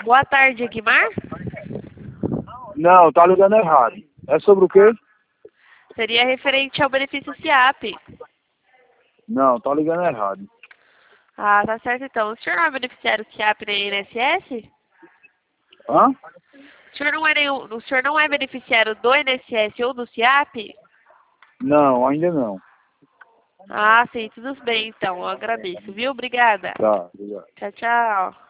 Boa tarde, Eguimar. Não, tá ligando errado. É sobre o quê? Seria referente ao benefício SIAP. Não, tá ligando errado. Ah, tá certo então. O senhor não é beneficiário SIAP nem INSS? Hã? O senhor não é beneficiário do INSS ou do SIAP? Não, ainda não. Ah, sim, tudo bem então. Eu agradeço, viu? Obrigada. Tá, obrigado. Tchau, tchau.